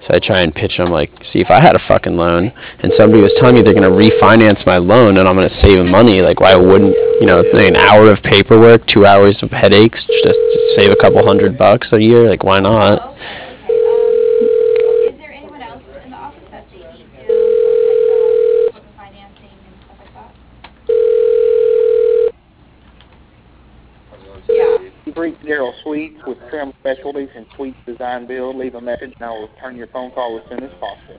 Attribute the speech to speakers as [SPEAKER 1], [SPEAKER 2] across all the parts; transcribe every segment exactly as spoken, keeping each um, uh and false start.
[SPEAKER 1] So I try and pitch them like, see, if I had a fucking loan and somebody was telling me they're going to refinance my loan and I'm going to save money, like why wouldn't, you know, an hour of paperwork, two hours of headaches, just to save a couple hundred bucks a year, like why not?
[SPEAKER 2] Okay, okay. Um, is there anyone else in the office that they need to like uh, financing and stuff like that? Yeah.
[SPEAKER 3] You've reached Daryl Sweets with Trim Specialties and Sweets Design Build. Leave a message and I will return your phone call as soon as possible.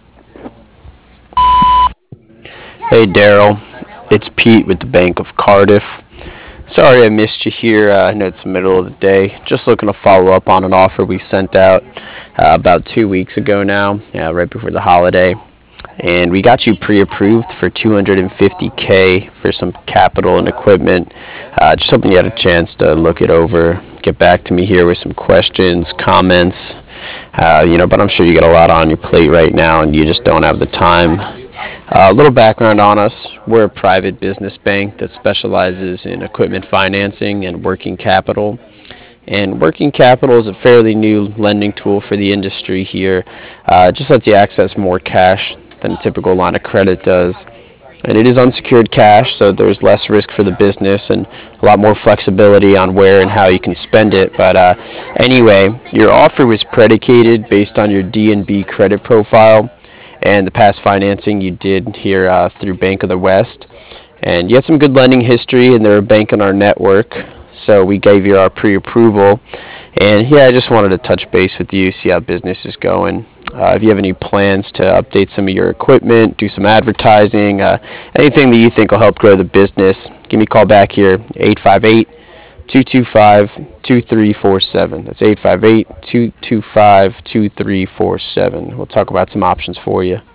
[SPEAKER 1] Hey Daryl, it's Pete with the Bank of Cardiff. Sorry I missed you here. Uh, I know it's the middle of the day. Just looking to follow up on an offer we sent out uh, about two weeks ago now, uh, right before the holiday. And we got you pre-approved for two hundred fifty K for some capital and equipment. Uh, just hoping you had a chance to look it over, get back to me here with some questions, comments. Uh, you know, but I'm sure you got a lot on your plate right now and you just don't have the time. Uh, a little background on us. We're a private business bank that specializes in equipment financing and working capital. And working capital is a fairly new lending tool for the industry here. Uh, it just lets you access more cash than a typical line of credit does. And it is unsecured cash, so there's less risk for the business and a lot more flexibility on where and how you can spend it. But uh, anyway, your offer was predicated based on your D N B credit profile and the past financing you did here uh, through Bank of the West. And you had some good lending history, and they're a bank in our network, so we gave you our pre-approval. And yeah, I just wanted to touch base with you, see how business is going. Uh, if you have any plans to update some of your equipment, do some advertising, uh, anything that you think will help grow the business, give me a call back here, eight five eight, two two five, two three four seven. That's eight five eight, two two five, two three four seven. We'll talk about some options for you.